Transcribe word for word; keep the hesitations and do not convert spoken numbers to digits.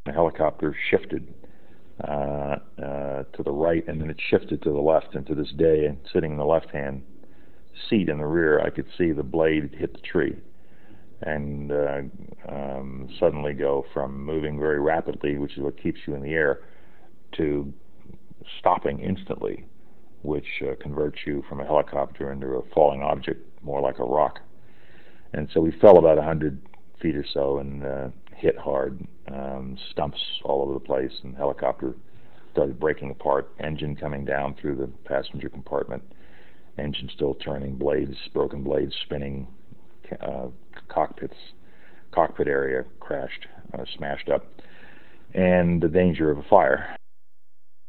the helicopter shifted uh, uh, to the right, and then it shifted to the left. And to this day, sitting in the left-hand seat in the rear, I could see the blade hit the tree and uh, um, suddenly go from moving very rapidly, which is what keeps you in the air, to stopping instantly, which uh, converts you from a helicopter into a falling object, more like a rock. And so we fell about a hundred feet or so and uh, hit hard, um, stumps all over the place, and the helicopter started breaking apart, engine coming down through the passenger compartment, engine still turning, blades, broken blades spinning, uh, cockpits, cockpit area crashed, uh, smashed up, and the danger of a fire.